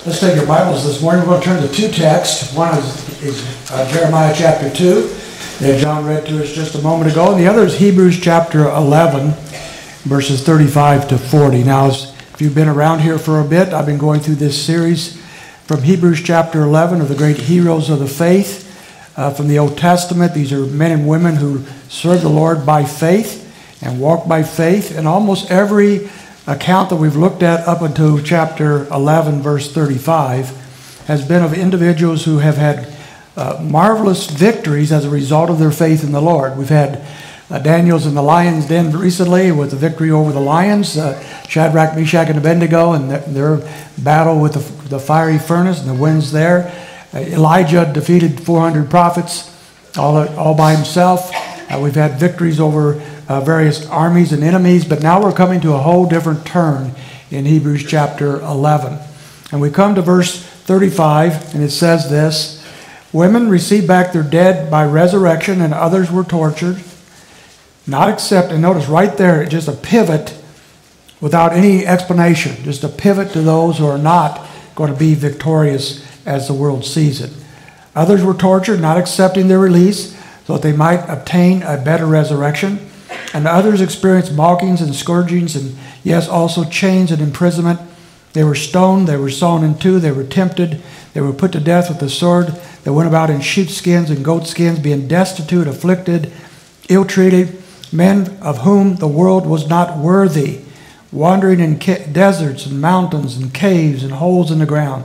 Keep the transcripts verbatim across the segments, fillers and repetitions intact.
Let's take your Bibles this morning. We're going to turn to two texts. One is, is uh, Jeremiah chapter two, that John read to us just a moment ago, and the other is Hebrews chapter eleven, verses thirty-five to forty. Now, as, if you've been around here for a bit, I've been going through this series from Hebrews chapter eleven of the great heroes of the faith uh, from the Old Testament. These are men and women who serve the Lord by faith and walk by faith, and almost every account that we've looked at up until chapter eleven, verse thirty-five, has been of individuals who have had uh, marvelous victories as a result of their faith in the Lord. We've had uh, Daniel's in the lion's den recently with the victory over the lions, uh, Shadrach, Meshach, and Abednego, and their, their battle with the, the fiery furnace and the winds there. Uh, Elijah defeated four hundred prophets all, all by himself. Uh, we've had victories over Uh, various armies and enemies, but now we're coming to a whole different turn in Hebrews chapter eleven. And we come to verse thirty-five, and it says this: women received back their dead by resurrection, and others were tortured, not except, and notice right there, just a pivot without any explanation, just a pivot to those who are not going to be victorious as the world sees it. Others were tortured, not accepting their release, so that they might obtain a better resurrection. And others experienced mockings and scourgings, and yes, also chains and imprisonment. They were stoned, they were sawn in two, they were tempted, they were put to death with the sword. They went about in sheepskins and goatskins, being destitute, afflicted, ill-treated, men of whom the world was not worthy, wandering in ca- deserts and mountains and caves and holes in the ground.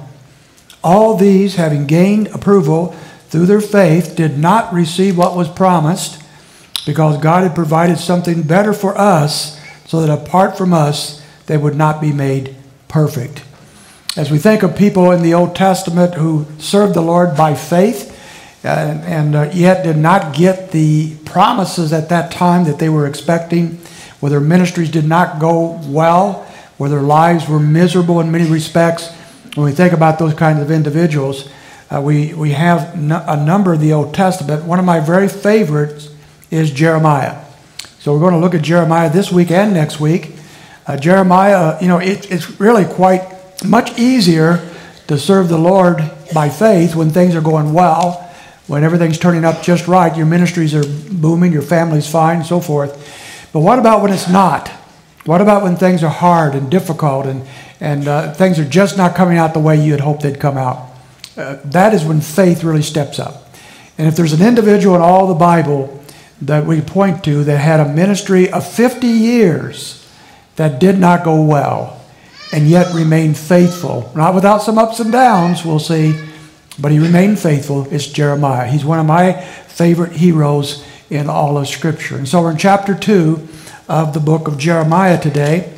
All these, having gained approval through their faith, did not receive what was promised, because God had provided something better for us, so that apart from us, they would not be made perfect. As we think of people in the Old Testament who served the Lord by faith, uh, and uh, yet did not get the promises at that time that they were expecting, where their ministries did not go well, where their lives were miserable in many respects, when we think about those kinds of individuals, uh, we, we have no, a number of the Old Testament. One of my very favorites is Jeremiah. So we're going to look at Jeremiah this week and next week. Uh, Jeremiah, you know, it, it's really quite much easier to serve the Lord by faith when things are going well, when everything's turning up just right, your ministries are booming, your family's fine, and so forth. But what about when it's not? What about when things are hard and difficult and, and uh, things are just not coming out the way you had hoped they'd come out? Uh, that is when faith really steps up. And if there's an individual in all the Bible that we point to that had a ministry of fifty years that did not go well, and yet remained faithful, not without some ups and downs, we'll see, but he remained faithful, it's Jeremiah. He's one of my favorite heroes in all of Scripture. And so we're in chapter two of the book of Jeremiah today.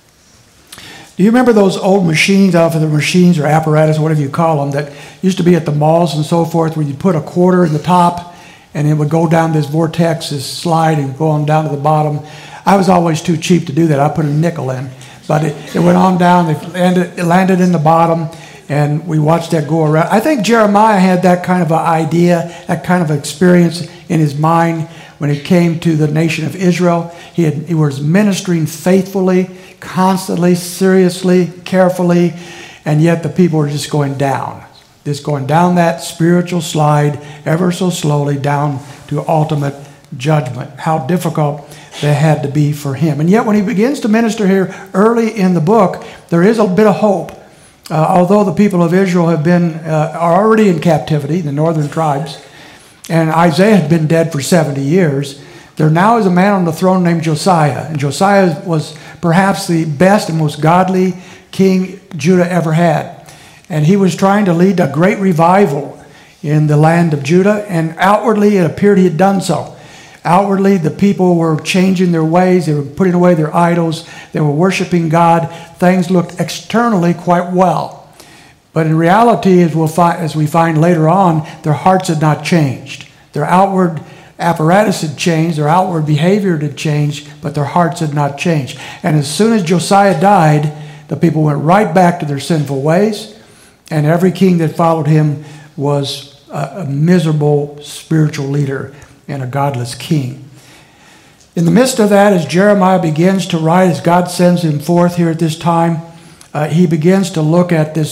Do you remember those old machines, out of the machines or apparatus, whatever you call them, that used to be at the malls and so forth, where you put a quarter in the top and it would go down this vortex, this slide, and go on down to the bottom? I was always too cheap to do that. I put a nickel in. But it, it went on down, it landed, it landed in the bottom, and we watched that go around. I think Jeremiah had that kind of an idea, that kind of experience in his mind when it came to the nation of Israel. He, had, he was ministering faithfully, constantly, seriously, carefully, and yet the people were just going down. Just going down that spiritual slide ever so slowly down to ultimate judgment. How difficult that had to be for him. And yet when he begins to minister here early in the book, there is a bit of hope. Uh, although the people of Israel have been uh, are already in captivity, the northern tribes, and Isaiah had been dead for seventy years, there now is a man on the throne named Josiah. And Josiah was perhaps the best and most godly king Judah ever had. And he was trying to lead a great revival in the land of Judah, and outwardly it appeared he had done so. Outwardly, the people were changing their ways. They were putting away their idols. They were worshiping God. Things looked externally quite well. But in reality, as, we'll find, as we find later on, their hearts had not changed. Their outward apparatus had changed. Their outward behavior had changed, but their hearts had not changed. And as soon as Josiah died, the people went right back to their sinful ways. And every king that followed him was a, a miserable spiritual leader and a godless king. In the midst of that, as Jeremiah begins to write, as God sends him forth here at this time, uh, he begins to look at this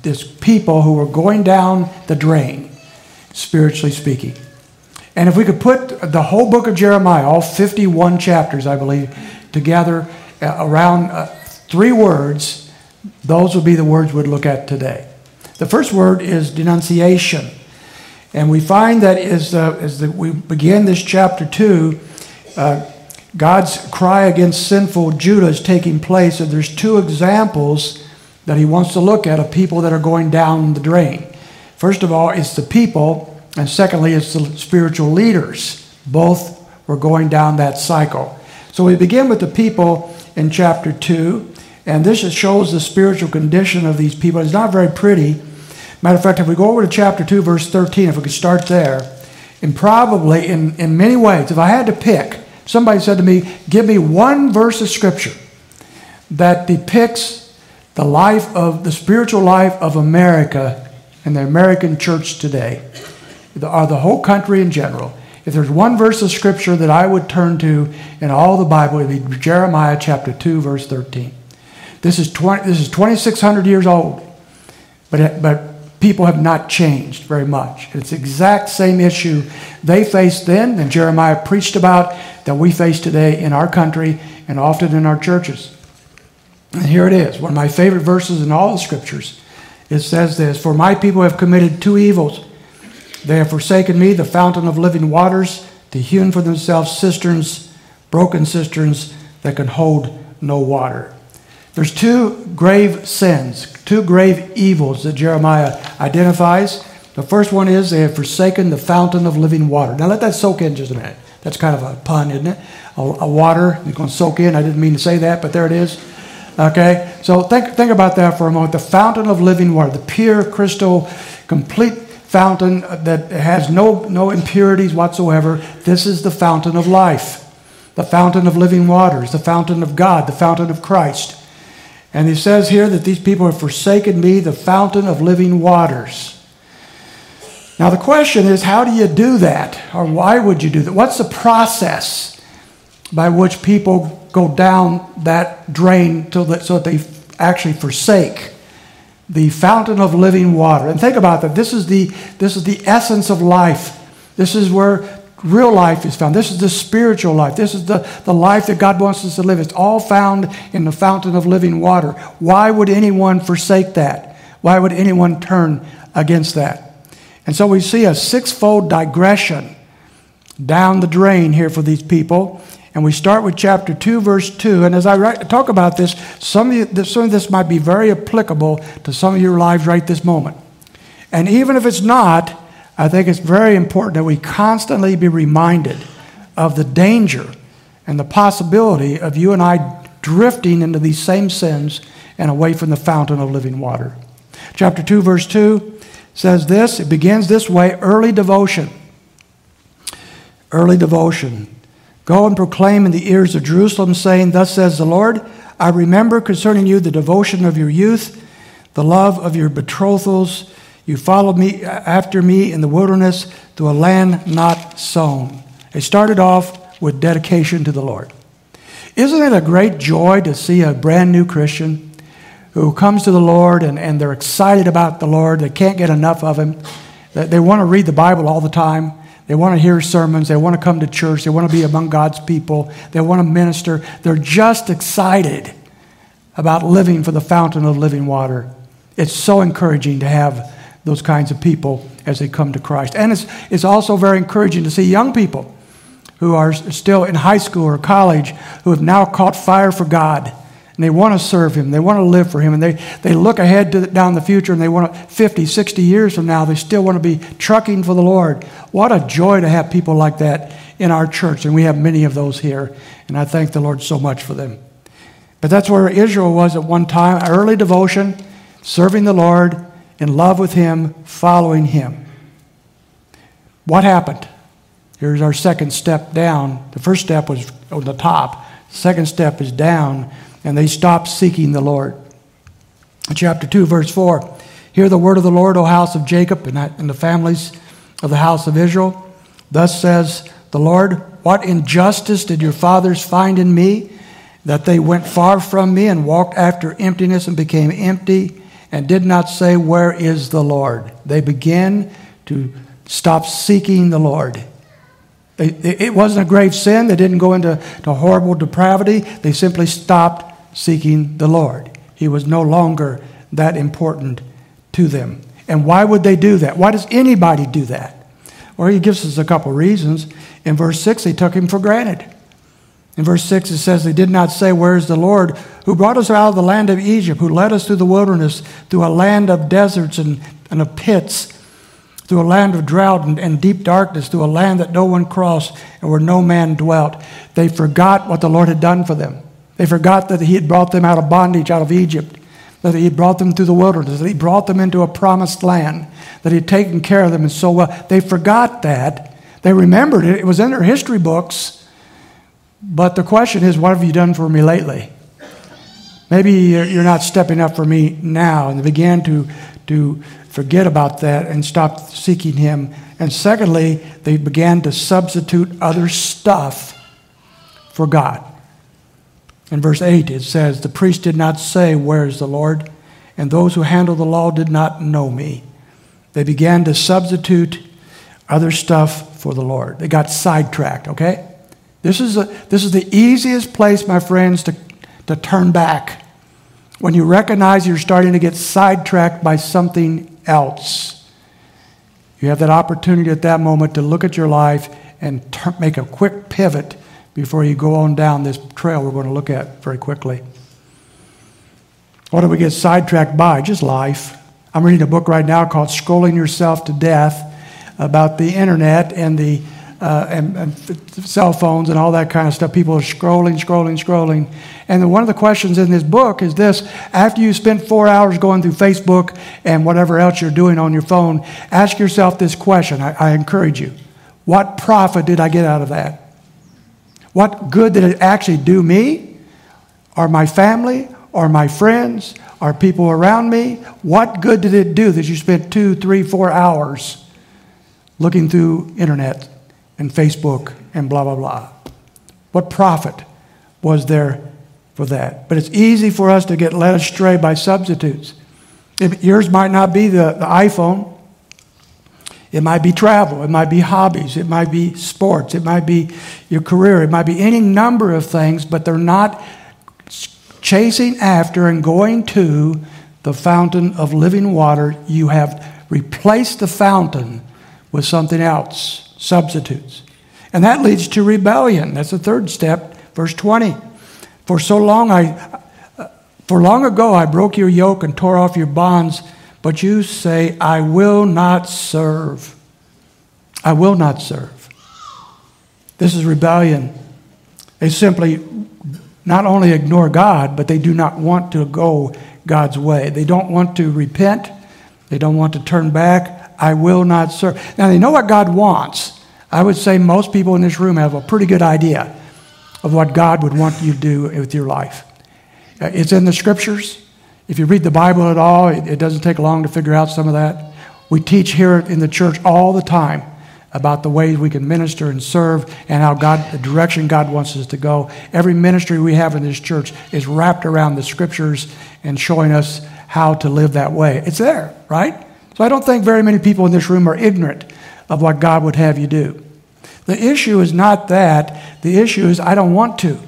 this people who were going down the drain, spiritually speaking. And if we could put the whole book of Jeremiah, all fifty-one chapters, I believe, together uh, around uh, three words, those would be the words we'd look at today. The first word is denunciation. And we find that as, uh, as the, we begin this chapter two, uh, God's cry against sinful Judah is taking place. And there's two examples that he wants to look at of people that are going down the drain. First of all, it's the people, and secondly, it's the spiritual leaders. Both were going down that cycle. So we begin with the people in chapter two, and this just shows the spiritual condition of these people. It's not very pretty. Matter of fact, if we go over to chapter two, verse thirteen, if we could start there, and probably in, in many ways, if I had to pick, somebody said to me, give me one verse of Scripture that depicts the life of, the spiritual life of America and the American church today, or the whole country in general. If there's one verse of Scripture that I would turn to in all the Bible, it would be Jeremiah chapter two, verse thirteen. This is twenty, this is twenty-six hundred years old, but it, but people have not changed very much. It's the exact same issue they faced then and Jeremiah preached about that we face today in our country and often in our churches. And here it is, one of my favorite verses in all the Scriptures. It says this, "For my people have committed two evils. They have forsaken me, the fountain of living waters, to hewn for themselves cisterns, broken cisterns that can hold no water." There's two grave sins, two grave evils that Jeremiah identifies. The first one is they have forsaken the fountain of living water. Now let that soak in just a minute. That's kind of a pun, isn't it? A, a water, you're going to soak in. I didn't mean to say that, but there it is. Okay, so think, think about that for a moment. The fountain of living water, the pure, crystal, complete fountain that has no, no impurities whatsoever. This is the fountain of life, the fountain of living waters, the fountain of God, the fountain of Christ. And he says here that these people have forsaken me, the fountain of living waters. Now the question is, how do you do that? Or why would you do that? What's the process by which people go down that drain so that, so that they actually forsake the fountain of living water? And think about that. This is the, this is the essence of life. This is where real life is found. This is the spiritual life. This is the, the life that God wants us to live. It's all found in the fountain of living water. Why would anyone forsake that? Why would anyone turn against that? And so we see a sixfold digression down the drain here for these people. And we start with chapter two, verse two. And as I write, talk about this, some of, you, some of this might be very applicable to some of your lives right this moment. And even if it's not, I think it's very important that we constantly be reminded of the danger and the possibility of you and I drifting into these same sins and away from the fountain of living water. Chapter two, verse two says this. It begins this way, early devotion. Early devotion. "Go and proclaim in the ears of Jerusalem, saying, Thus says the Lord, I remember concerning you the devotion of your youth, the love of your betrothals. You followed me after me in the wilderness to a land not sown." It started off with dedication to the Lord. Isn't it a great joy to see a brand new Christian who comes to the Lord and, and they're excited about the Lord. They can't get enough of Him. They, they want to read the Bible all the time. They want to hear sermons. They want to come to church. They want to be among God's people. They want to minister. They're just excited about living for the fountain of living water. It's so encouraging to have those kinds of people as they come to Christ. And it's, it's also very encouraging to see young people who are still in high school or college who have now caught fire for God. And they want to serve Him. They want to live for Him. And they, they look ahead to the, down the future and they want to, fifty, sixty years from now, they still want to be trucking for the Lord. What a joy to have people like that in our church. And we have many of those here. And I thank the Lord so much for them. But that's where Israel was at one time. Early devotion, serving the Lord, in love with Him, following Him. What happened? Here's our second step down. The first step was on the top. Second step is down, and they stopped seeking the Lord. Chapter two, verse four. "Hear the word of the Lord, O house of Jacob, and the families of the house of Israel. Thus says the Lord, what injustice did your fathers find in me, that they went far from me and walked after emptiness and became empty, and did not say, where is the Lord? They began to stop seeking the Lord. They, it wasn't a grave sin. They didn't go into to horrible depravity. They simply stopped seeking the Lord. He was no longer that important to them. And why would they do that? Why does anybody do that? Well, he gives us a couple reasons. In verse six, they took him for granted. In verse six, it says, they did not say, where is the Lord who brought us out of the land of Egypt, who led us through the wilderness, through a land of deserts and, and of pits, through a land of drought and, and deep darkness, through a land that no one crossed and where no man dwelt. They forgot what the Lord had done for them. They forgot that he had brought them out of bondage, out of Egypt, that he had brought them through the wilderness, that he brought them into a promised land, that he had taken care of them and so well. They forgot that. They remembered it. It was in their history books. But the question is, what have you done for me lately? Maybe you're not stepping up for me now. And they began to, to forget about that and stop seeking him. And secondly, they began to substitute other stuff for God. In verse eight, it says, the priest did not say, where is the Lord? And those who handle the law did not know me. They began to substitute other stuff for the Lord. They got sidetracked, okay? This is, a, this is the easiest place, my friends, to, to turn back. When you recognize you're starting to get sidetracked by something else. You have that opportunity at that moment to look at your life and turn, make a quick pivot before you go on down this trail we're going to look at very quickly. What do we get sidetracked by? Just life. I'm reading a book right now called Scrolling Yourself to Death about the internet and the uh, and, and cell phones and all that kind of stuff. People are scrolling, scrolling, scrolling. And then one of the questions in this book is this: after you spend four hours going through Facebook and whatever else you're doing on your phone, ask yourself this question. I, I encourage you. What profit did I get out of that? What good did it actually do me, or my family, or my friends, or people around me? What good did it do that you spent two, three, four hours looking through internet and Facebook and blah, blah, blah? What profit was there for that? But it's easy for us to get led astray by substitutes. If yours might not be the, the iPhone. It might be travel. It might be hobbies. It might be sports. It might be your career. It might be any number of things, but they're not chasing after and going to the fountain of living water. You have replaced the fountain with something else, substitutes. And that leads to rebellion. That's the third step, verse twenty. For so long I, for long ago I broke your yoke and tore off your bonds. But you say, I will not serve. I will not serve. This is rebellion. They simply not only ignore God, but they do not want to go God's way. They don't want to repent. They don't want to turn back. I will not serve. Now, they know what God wants. I would say most people in this room have a pretty good idea of what God would want you to do with your life. It's in the Scriptures. If you read the Bible at all, it, it doesn't take long to figure out some of that. We teach here in the church all the time about the ways we can minister and serve and how God, the direction God wants us to go. Every ministry we have in this church is wrapped around the Scriptures and showing us how to live that way. It's there, right? So I don't think very many people in this room are ignorant of what God would have you do. The issue is not that. The issue is I don't want to.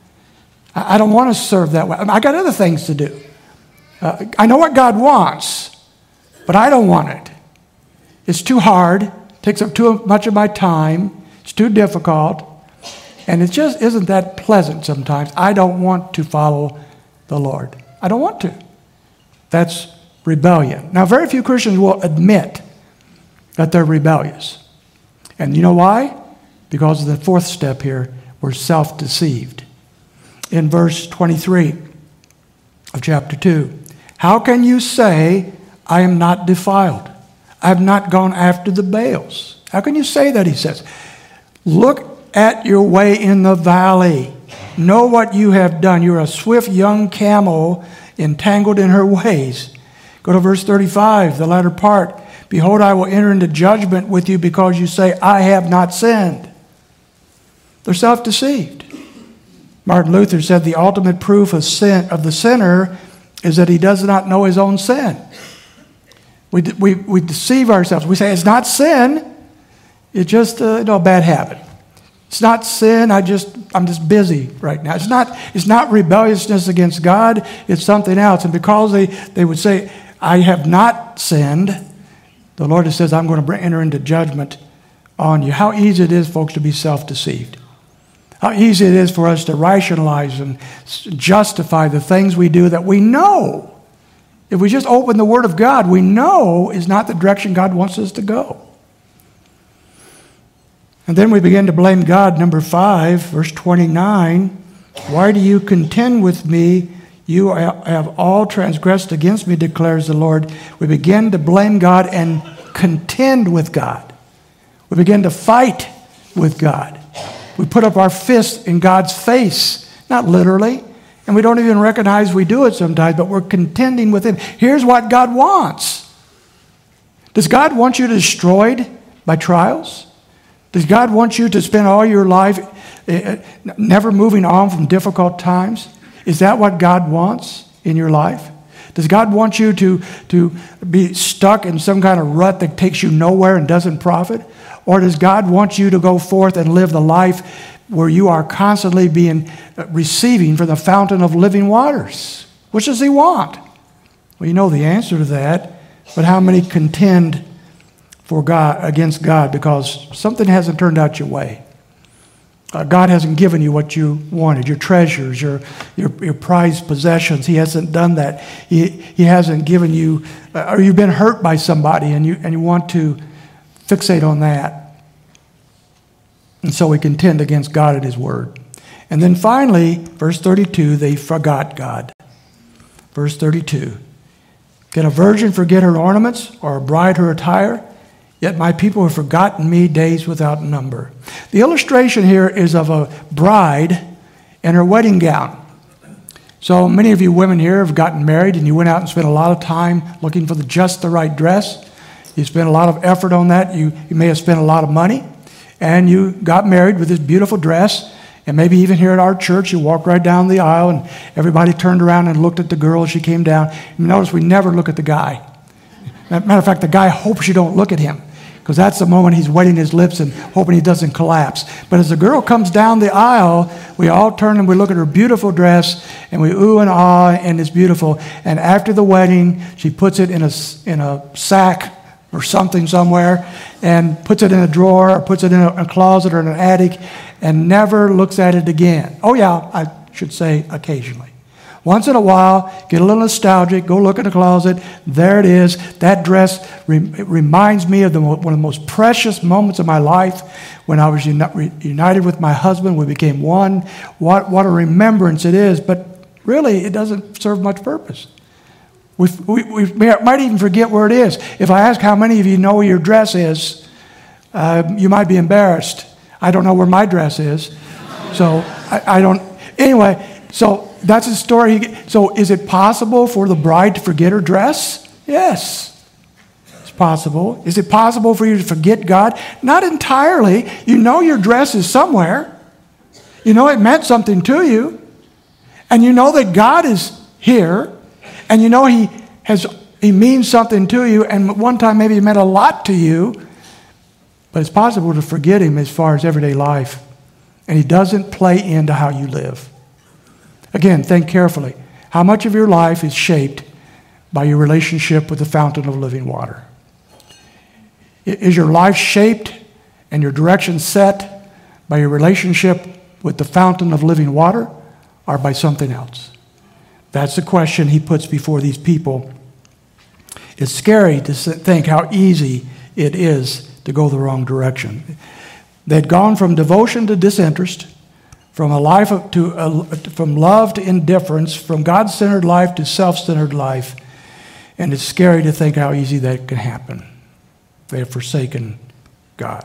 I don't want to serve that way. I got other things to do. Uh, I know what God wants, but I don't want it. It's too hard. It takes up too much of my time. It's too difficult. And it just isn't that pleasant sometimes. I don't want to follow the Lord. I don't want to. That's rebellion. Now, very few Christians will admit that they're rebellious. And you know why? Because of the fourth step here, we're self-deceived. In verse twenty-three of chapter two, how can you say, I am not defiled? I have not gone after the Baals. How can you say that, he says? Look at your way in the valley. Know what you have done. You're a swift young camel entangled in her ways. Go to verse thirty-five, the latter part. Behold, I will enter into judgment with you because you say, I have not sinned. They're self-deceived. Martin Luther said the ultimate proof of sin of the sinner is that he does not know his own sin. We, we, we deceive ourselves. We say it's not sin. It's just uh, you know, a bad habit. It's not sin. I just, I'm just busy right now. It's not, it's not rebelliousness against God. It's something else. And because they, they would say, I have not sinned, the Lord says, I'm going to bring, enter into judgment on you. How easy it is, folks, to be self-deceived. How easy it is for us to rationalize and justify the things we do that we know, if we just open the Word of God, we know is not the direction God wants us to go. And then we begin to blame God. Number five, verse twenty-nine, why do you contend with me? You have all transgressed against me, declares the Lord. We begin to blame God and contend with God. We begin to fight with God. We put up our fist in God's face, not literally, and we don't even recognize we do it sometimes, but we're contending with Him. Here's what God wants. Does God want you destroyed by trials? Does God want you to spend all your life never moving on from difficult times? Is that what God wants in your life? Does God want you to, to be stuck in some kind of rut that takes you nowhere and doesn't profit? Or does God want you to go forth and live the life where you are constantly being receiving from the fountain of living waters? Which does He want? Well, you know the answer to that, but how many contend for God, against God, because something hasn't turned out your way? Uh, God hasn't given you what you wanted, your treasures, your, your your prized possessions. He hasn't done that. He, he hasn't given you, uh, or you've been hurt by somebody and you and you want to fixate on that. And so we contend against God and His Word. And then finally, verse thirty-two, they forgot God. Verse thirty-two, can a virgin forget her ornaments, or a bride her attire? Yet my people have forgotten me days without number. The illustration here is of a bride in her wedding gown. So many of you women here have gotten married and you went out and spent a lot of time looking for the just the right dress. You spent a lot of effort on that. You, you may have spent a lot of money. And you got married with this beautiful dress. And maybe even here at our church, you walked right down the aisle and everybody turned around and looked at the girl as she came down. You notice we never look at the guy. Matter of fact, the guy hopes you don't look at him, because that's the moment he's wetting his lips and hoping he doesn't collapse. But as the girl comes down the aisle, we all turn and we look at her beautiful dress, and we ooh and ah, and it's beautiful. And after the wedding, she puts it in a, in a sack or something somewhere, and puts it in a drawer, or puts it in a, a closet or in an attic, and never looks at it again. Oh yeah, I should say occasionally. Once in a while, get a little nostalgic, go look in the closet, there it is. That dress re- it reminds me of the, one of the most precious moments of my life when I was uni- united with my husband. We became one. What, what a remembrance it is, but really it doesn't serve much purpose. We, we, we might even forget where it is. If I ask how many of you know where your dress is, uh, you might be embarrassed. I don't know where my dress is, so I, I don't. Anyway, so that's a story. So is it possible for the bride to forget her dress? Yes, it's possible. Is it possible for you to forget God? Not entirely. You know your dress is somewhere. You know it meant something to you. And you know that God is here. And you know He has He means something to you. And one time maybe He meant a lot to you. But it's possible to forget Him as far as everyday life. And He doesn't play into how you live. Again, think carefully. How much of your life is shaped by your relationship with the fountain of living water? Is your life shaped and your direction set by your relationship with the fountain of living water, or by something else? That's the question He puts before these people. It's scary to think how easy it is to go the wrong direction. They'd gone from devotion to disinterest, from a life of, to a, from love to indifference, from God-centered life to self-centered life, and it's scary to think how easy that can happen. They have forsaken God.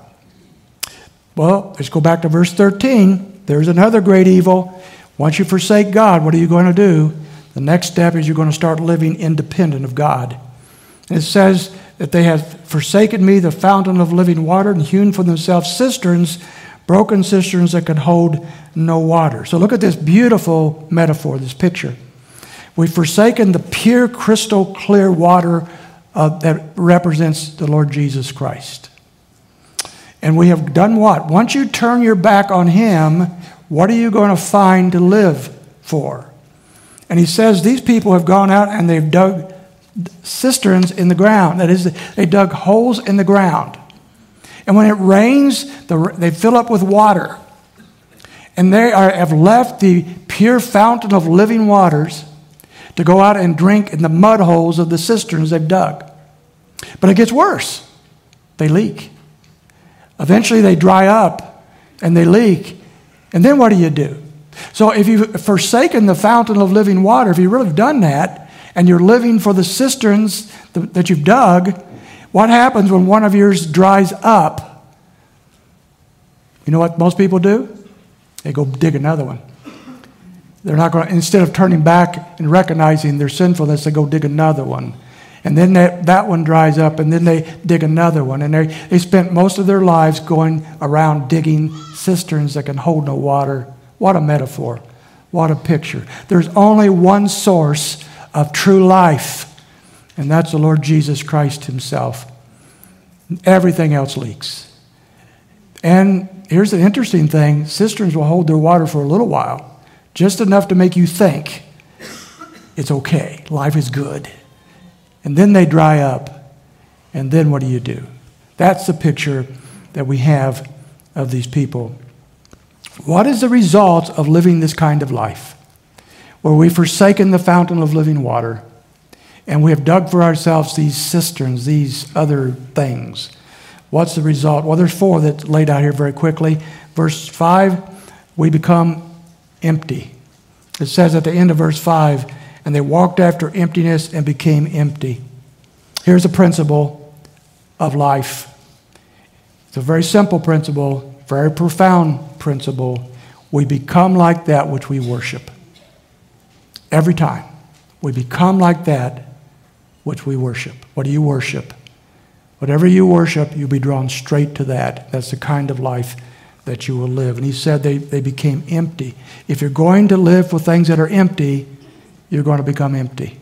Well, let's go back to verse thirteen. There's another great evil. Once you forsake God, what are you going to do? The next step is you're going to start living independent of God. And it says that they have forsaken me, the fountain of living water, and hewn for themselves cisterns, broken cisterns that could hold no water. So look at this beautiful metaphor, this picture. We've forsaken the pure, crystal clear water uh, that represents the Lord Jesus Christ. And we have done what? Once you turn your back on Him, what are you going to find to live for? And He says these people have gone out and they've dug cisterns in the ground. That is, they dug holes in the ground. And when it rains, the, they fill up with water. And they are, have left the pure fountain of living waters to go out and drink in the mud holes of the cisterns they've dug. But it gets worse. They leak. Eventually they dry up and they leak. And then what do you do? So if you've forsaken the fountain of living water, if you've really done that, and you're living for the cisterns that you've dug, what happens when one of yours dries up? You know what most people do? They go dig another one. They're not going to, instead of turning back and recognizing their sinfulness, they go dig another one. And then that, that one dries up, and then they dig another one. And they, they spent most of their lives going around digging cisterns that can hold no water. What a metaphor. What a picture. There's only one source of true life, and that's the Lord Jesus Christ Himself. Everything else leaks. And here's the interesting thing. Cisterns will hold their water for a little while, just enough to make you think it's okay, life is good. And then they dry up, and then what do you do? That's the picture that we have of these people. What is the result of living this kind of life, where we've forsaken the fountain of living water, and we have dug for ourselves these cisterns, these other things? What's the result? Well, there's four that's laid out here very quickly. Verse five, we become empty. It says at the end of verse five, and they walked after emptiness and became empty. Here's a principle of life. It's a very simple principle, very profound principle. We become like that which we worship. Every time. We become like that which we worship. What do you worship? Whatever you worship, you'll be drawn straight to that. That's the kind of life that you will live. And he said they, they became empty. If you're going to live for things that are empty, you're going to become empty.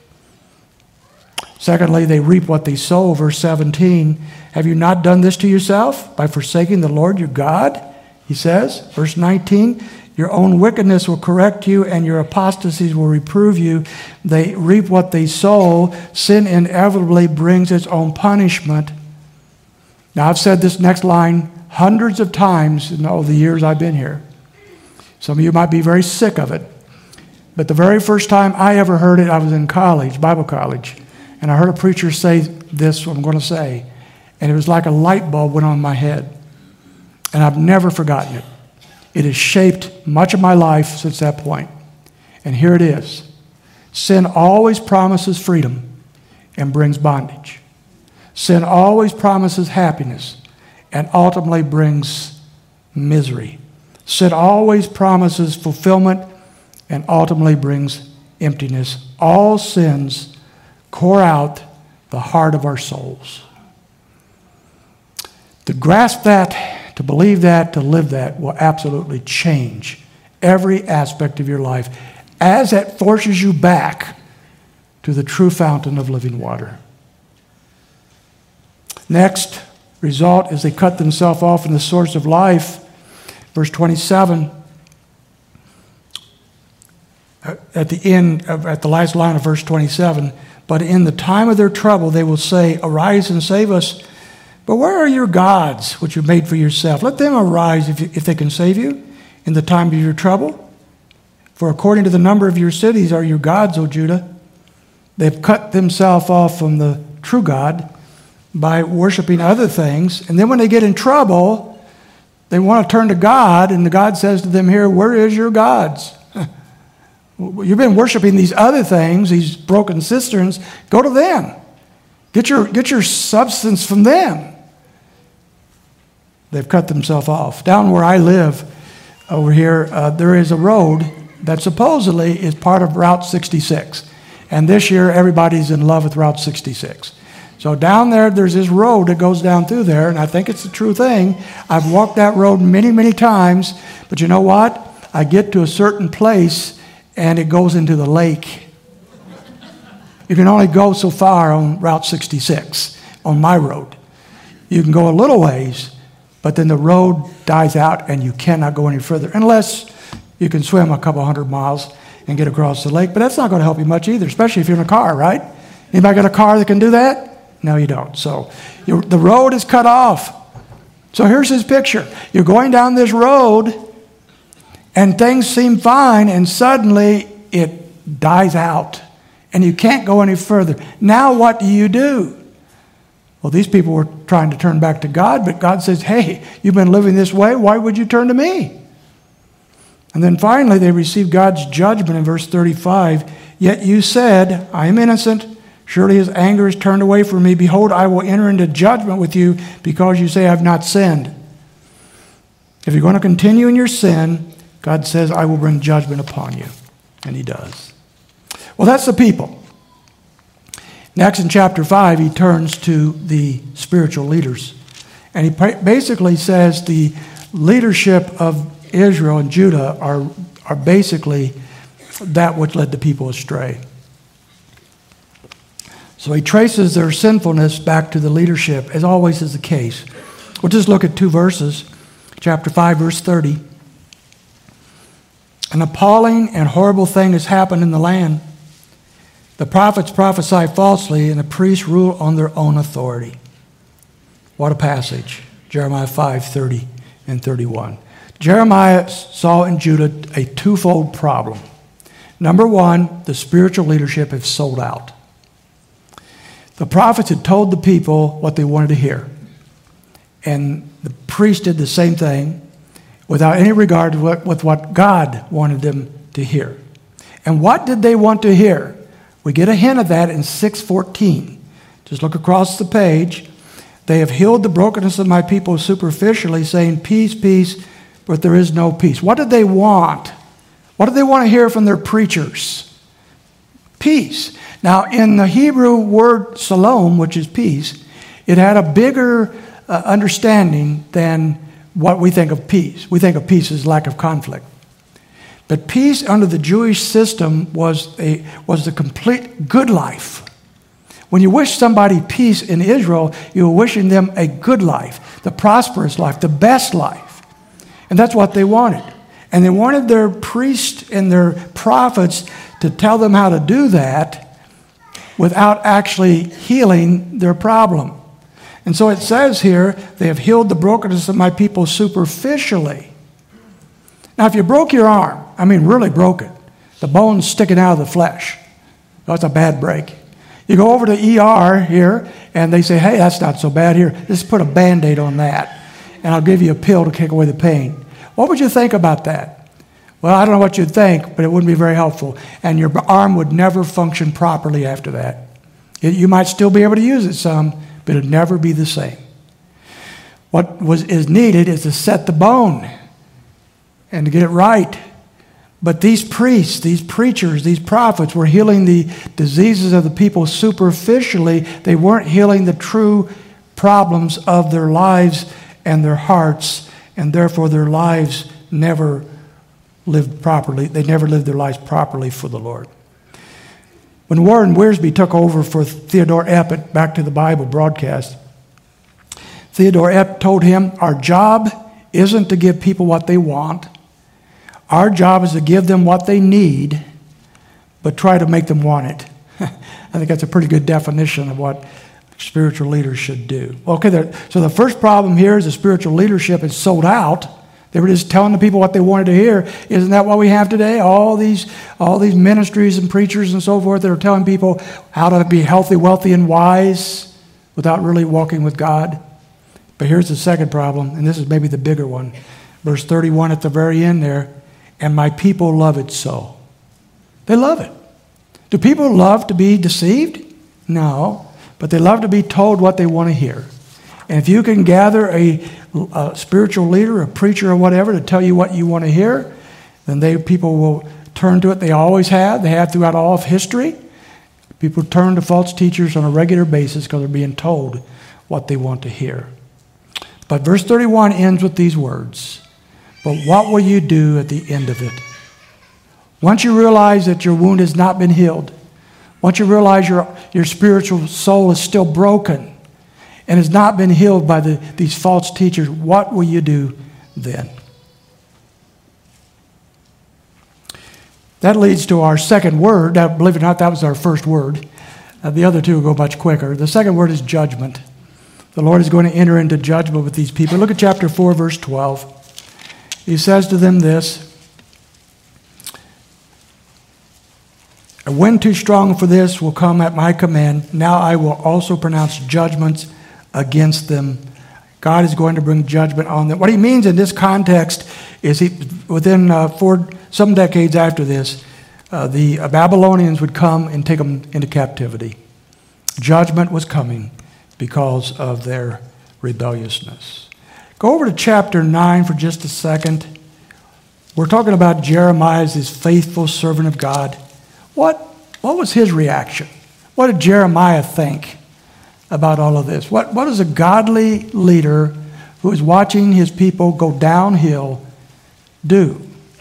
Secondly, they reap what they sow. Verse seventeen, have you not done this to yourself by forsaking the Lord your God? He says. Verse nineteen, your own wickedness will correct you and your apostasies will reprove you. They reap what they sow. Sin inevitably brings its own punishment. Now, I've said this next line hundreds of times in all the years I've been here. Some of you might be very sick of it. But the very first time I ever heard it, I was in college, Bible college. And I heard a preacher say this, what I'm going to say. And it was like a light bulb went on my head. And I've never forgotten it. It has shaped much of my life since that point. And here it is. Sin always promises freedom and brings bondage. Sin always promises happiness and ultimately brings misery. Sin always promises fulfillment and ultimately brings emptiness. All sins core out the heart of our souls. To grasp that, to believe that, to live that will absolutely change every aspect of your life as it forces you back to the true fountain of living water. Next result is they cut themselves off from the source of life. Verse twenty-seven, at the end, of, at the last line of verse twenty-seven, but in the time of their trouble they will say, arise and save us. But where are your gods, which you made for yourself? Let them arise if, you, if they can save you in the time of your trouble. For according to the number of your cities are your gods, O Judah. They've cut themselves off from the true God by worshiping other things. And then when they get in trouble, they want to turn to God. And the God says to them here, where is your gods? You've been worshiping these other things, these broken cisterns. Go to them. Get your, get your substance from them. They've cut themselves off. Down where I live over here, uh, there is a road that supposedly is part of Route sixty-six. And this year, everybody's in love with Route sixty-six. So down there, there's this road that goes down through there, and I think it's a true thing. I've walked that road many, many times, but you know what? I get to a certain place, and it goes into the lake. You can only go so far on Route sixty-six, on my road. You can go a little ways, but then the road dies out and you cannot go any further unless you can swim a couple hundred miles and get across the lake. But that's not going to help you much either, especially if you're in a car, right? Anybody got a car that can do that? No, you don't. So you're, the road is cut off. So here's his picture. You're going down this road and things seem fine, and suddenly it dies out and you can't go any further. Now what do you do? Well, these people were trying to turn back to God, but God says, hey, you've been living this way. Why would you turn to me? And then finally, they received God's judgment in verse thirty-five. Yet you said, I am innocent. Surely his anger is turned away from me. Behold, I will enter into judgment with you because you say I have not sinned. If you're going to continue in your sin, God says, I will bring judgment upon you. And he does. Well, that's the people. Next, in chapter five, he turns to the spiritual leaders. And he basically says the leadership of Israel and Judah are, are basically that which led the people astray. So he traces their sinfulness back to the leadership, as always is the case. We'll just look at two verses. Chapter five, verse thirty. An appalling and horrible thing has happened in the land. The prophets prophesy falsely, and the priests rule on their own authority. What a passage. Jeremiah five, thirty and thirty-one. Jeremiah saw in Judah a twofold problem. Number one, the spiritual leadership has sold out. The prophets had told the people what they wanted to hear. And the priests did the same thing without any regard to what, with what God wanted them to hear. And what did they want to hear? We get a hint of that in six fourteen. Just look across the page. They have healed the brokenness of my people superficially, saying, peace, peace, but there is no peace. What did they want? What did they want to hear from their preachers? Peace. Now, in the Hebrew word shalom, which is peace, it had a bigger uh, understanding than what we think of peace. We think of peace as lack of conflict. But peace under the Jewish system was a was the complete good life. When you wish somebody peace in Israel, you were wishing them a good life, the prosperous life, the best life. And that's what they wanted. And they wanted their priests and their prophets to tell them how to do that without actually healing their problem. And so it says here, they have healed the brokenness of my people superficially. Now, if you broke your arm, I mean really broke it, the bone's sticking out of the flesh, that's a bad break. You go over to E R here, and they say, hey, that's not so bad here. Just put a Band-Aid on that, and I'll give you a pill to take away the pain. What would you think about that? Well, I don't know what you'd think, but it wouldn't be very helpful. And your arm would never function properly after that. It, you might still be able to use it some, but it would never be the same. What was, is needed is to set the bone and to get it right. But these priests, these preachers, these prophets were healing the diseases of the people superficially. They weren't healing the true problems of their lives and their hearts, and therefore their lives never lived properly. They never lived their lives properly for the Lord. When Warren Wiersbe took over for Theodore Epp at Back to the Bible broadcast, Theodore Epp told him, our job isn't to give people what they want. Our job is to give them what they need, but try to make them want it. I think that's a pretty good definition of what spiritual leaders should do. Okay, so the first problem here is the spiritual leadership is sold out. They were just telling the people what they wanted to hear. Isn't that what we have today? All these, all these ministries and preachers and so forth that are telling people how to be healthy, wealthy, and wise without really walking with God. But here's the second problem, and this is maybe the bigger one. Verse thirty-one at the very end there, and my people love it so. They love it. Do people love to be deceived? No, but they love to be told what they want to hear. And if you can gather a, a spiritual leader, a preacher or whatever to tell you what you want to hear, then they people will turn to it. They always have. They have throughout all of history. People turn to false teachers on a regular basis because they're being told what they want to hear. But verse thirty-one ends with these words. But what will you do at the end of it? Once you realize that your wound has not been healed, once you realize your, your spiritual soul is still broken and has not been healed by the, these false teachers, what will you do then? That leads to our second word. Now, believe it or not, that was our first word. Uh, the other two will go much quicker. The second word is judgment. The Lord is going to enter into judgment with these people. Look at chapter four, verse twelve. He says to them this, "A wind too strong for this will come at my command. Now I will also pronounce judgments against them." God is going to bring judgment on them. What he means in this context is he, within uh, four, some decades after this, uh, the Babylonians would come and take them into captivity. Judgment was coming because of their rebelliousness. Go over to chapter nine for just a second. We're talking about Jeremiah as this faithful servant of God. What, what was his reaction? What did Jeremiah think about all of this? What, what does a godly leader who is watching his people go downhill do?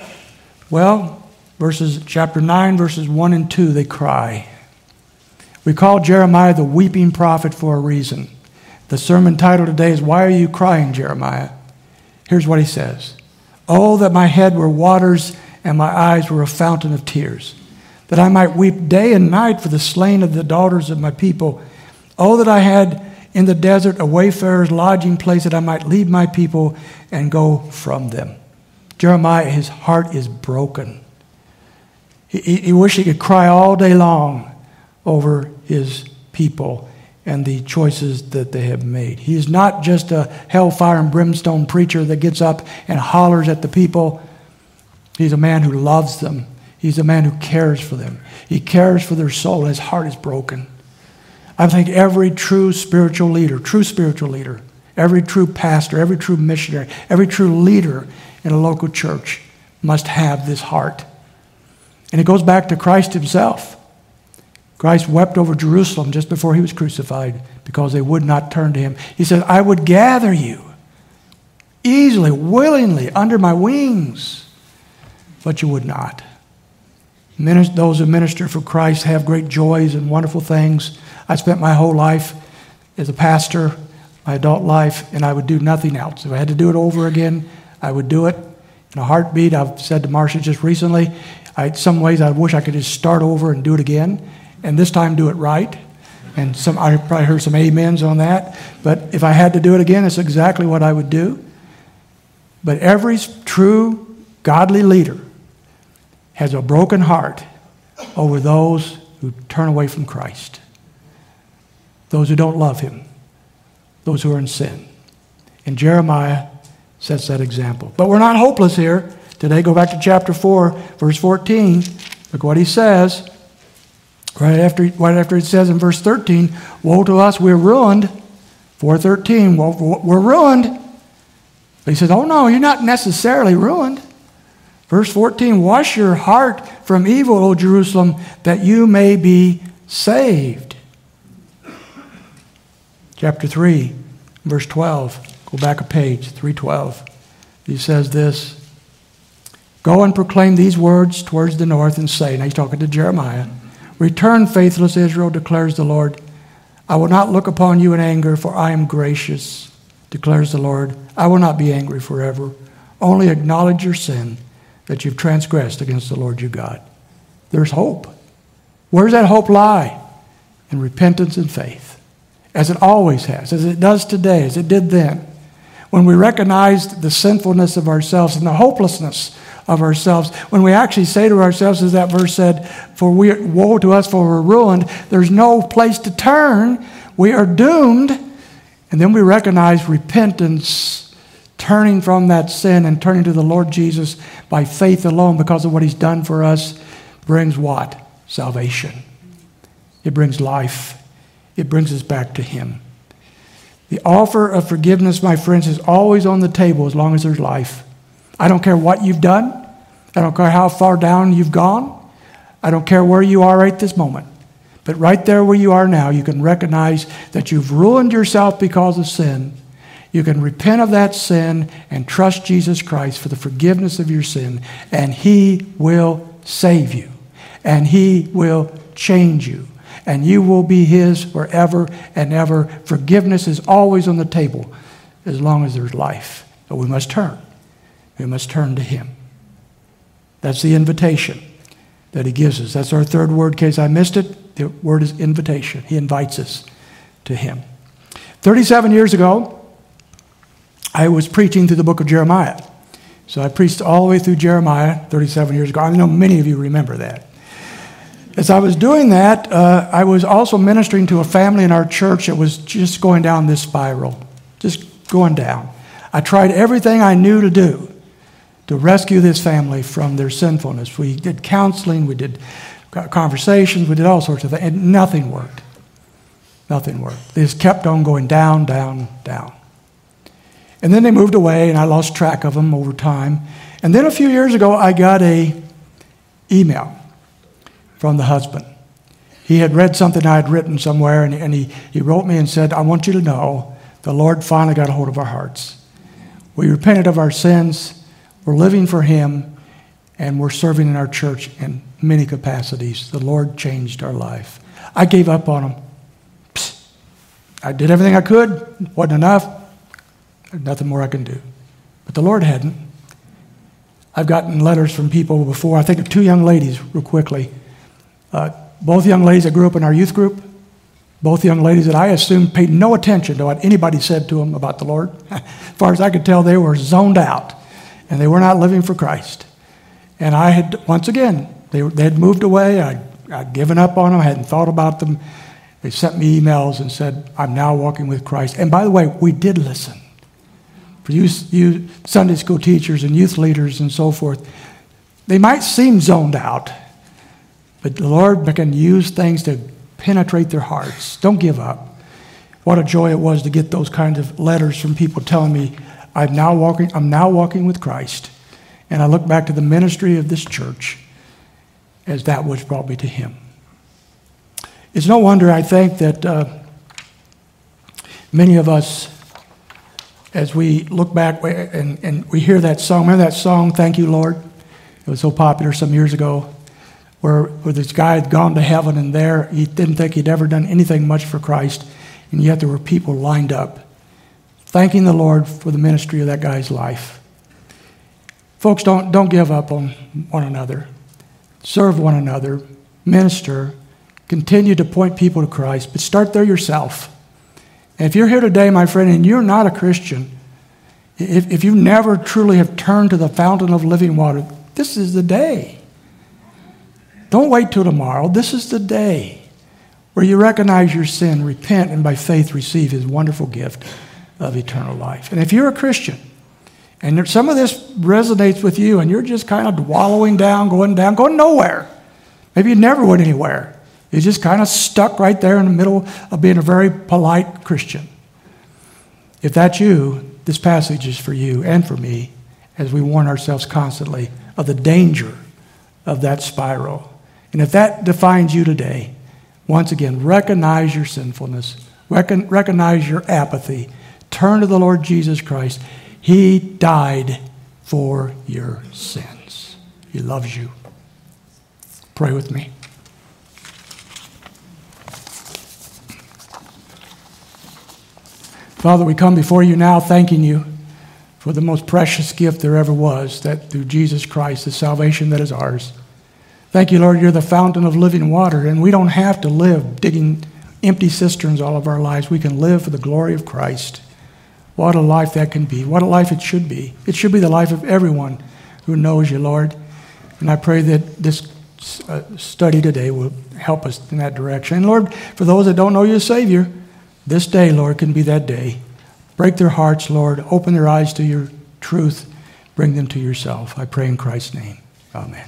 Well, verses chapter nine, verses one and two, they cry. We call Jeremiah the weeping prophet for a reason. The sermon title today is, "Why Are You Crying, Jeremiah?" Here's what he says. "Oh, that my head were waters and my eyes were a fountain of tears, that I might weep day and night for the slain of the daughters of my people. Oh, that I had in the desert a wayfarer's lodging place, that I might leave my people and go from them." Jeremiah, his heart is broken. He, he, he wished he could cry all day long over his people and the choices that they have made. He is not just a hellfire and brimstone preacher that gets up and hollers at the people. He's a man who loves them. He's a man who cares for them. He cares for their soul, and his heart is broken. I think every true spiritual leader, true spiritual leader, every true pastor, every true missionary, every true leader in a local church must have this heart. And it goes back to Christ himself. Christ wept over Jerusalem just before he was crucified because they would not turn to him. He said, "I would gather you easily, willingly, under my wings, but you would not." Those who minister for Christ have great joys and wonderful things. I spent my whole life as a pastor, my adult life, and I would do nothing else. If I had to do it over again, I would do it in a heartbeat. I've said to Marcia just recently, I, in some ways I wish I could just start over and do it again, and this time do it right. And some I probably heard some amens on that. But if I had to do it again, it's exactly what I would do. But every true godly leader has a broken heart over those who turn away from Christ, those who don't love him, those who are in sin. And Jeremiah sets that example. But we're not hopeless here. Today, go back to chapter four, verse fourteen. Look what he says. Right after, right after it says in verse thirteen, "Woe to us, we're ruined." four thirteen, well, we're ruined. But he says, oh no, you're not necessarily ruined. Verse fourteen, "Wash your heart from evil, O Jerusalem, that you may be saved." Chapter three, verse twelve. Go back a page, three twelve. He says this, "Go and proclaim these words towards the north and say," now he's talking to Jeremiah, "Return, faithless Israel, declares the Lord. I will not look upon you in anger, for I am gracious, declares the Lord. I will not be angry forever. Only acknowledge your sin, that you've transgressed against the Lord your God." There's hope. Where does that hope lie? In repentance and faith, as it always has, as it does today, as it did then. When we recognize the sinfulness of ourselves and the hopelessness of ourselves, when we actually say to ourselves, as that verse said, "For we woe to us, for we're ruined," there's no place to turn, we are doomed, and then we recognize repentance, turning from that sin and turning to the Lord Jesus by faith alone because of what he's done for us, brings what? Salvation. It brings life. It brings us back to him. The offer of forgiveness, my friends, is always on the table as long as there's life. I don't care what you've done. I don't care how far down you've gone. I don't care where you are right this moment. But right there where you are now, you can recognize that you've ruined yourself because of sin. You can repent of that sin and trust Jesus Christ for the forgiveness of your sin, and he will save you, and he will change you. and you will be his forever and ever. Forgiveness is always on the table as long as there's life. But we must turn. We must turn to him. That's the invitation that he gives us. That's our third word. In case I missed it, the word is invitation. He invites us to him. thirty-seven years ago, I was preaching through the book of Jeremiah. So I preached all the way through Jeremiah thirty-seven years ago. I know many of you remember that. As I was doing that, uh, I was also ministering to a family in our church that was just going down this spiral, just going down. I tried everything I knew to do to rescue this family from their sinfulness. We did counseling, we did conversations, we did all sorts of things, and nothing worked. Nothing worked. They just kept on going down, down, down. And then they moved away, and I lost track of them over time. And then a few years ago, I got a email from the husband. He had read something I had written somewhere, and, and he, he wrote me and said, I want you to know the Lord finally got a hold of our hearts. We repented of our sins, we're living for him, and we're serving in our church in many capacities. The Lord changed our life. I gave up on him. Psst. I did everything I could, wasn't enough. There's nothing more I can do. But the Lord hadn't. I've gotten letters from people before. I think of two young ladies, real quickly. Uh, both young ladies that grew up in our youth group. Both young ladies that I assumed paid no attention to what anybody said to them about the Lord. As far as I could tell, they were zoned out. And they were not living for Christ. And I had, once again, they, they had moved away. I, I'd given up on them. I hadn't thought about them. They sent me emails and said, I'm now walking with Christ. And by the way, we did listen. For you, you Sunday school teachers and youth leaders and so forth, they might seem zoned out, but the Lord can use things to penetrate their hearts. Don't give up. What a joy it was to get those kinds of letters from people telling me, I'm now walking, I'm now walking with Christ. And I look back to the ministry of this church as that which brought me to him. It's no wonder, I think, that uh, many of us, as we look back and, and we hear that song, remember that song, Thank You, Lord? It was so popular some years ago, where, where this guy had gone to heaven, and there he didn't think he'd ever done anything much for Christ, and yet there were people lined up thanking the Lord for the ministry of that guy's life. Folks, don't, don't give up on one another. Serve one another. Minister. Continue to point people to Christ, but start there yourself. And if you're here today, my friend, and you're not a Christian, if, if you never truly have turned to the fountain of living water, this is the day. Don't wait till tomorrow. This is the day where you recognize your sin, repent, and by faith receive his wonderful gift of eternal life. And if you're a Christian, and there, some of this resonates with you, and you're just kind of wallowing down, going down, going nowhere. Maybe you never went anywhere. You're just kind of stuck right there in the middle of being a very polite Christian. If that's you, this passage is for you and for me, as we warn ourselves constantly of the danger of that spiral. And if that defines you today, once again, recognize your sinfulness, recon- recognize your apathy, turn to the Lord Jesus Christ. He died for your sins. He loves you. Pray with me. Father, we come before you now thanking you for the most precious gift there ever was, that through Jesus Christ, the salvation that is ours. Thank you, Lord, you're the fountain of living water, and we don't have to live digging empty cisterns all of our lives. We can live for the glory of Christ. What a life that can be. What a life it should be. It should be the life of everyone who knows you, Lord. And I pray that this uh, study today will help us in that direction. And Lord, for those that don't know you as Savior, this day, Lord, can be that day. Break their hearts, Lord. Open their eyes to your truth. Bring them to yourself. I pray in Christ's name. Amen.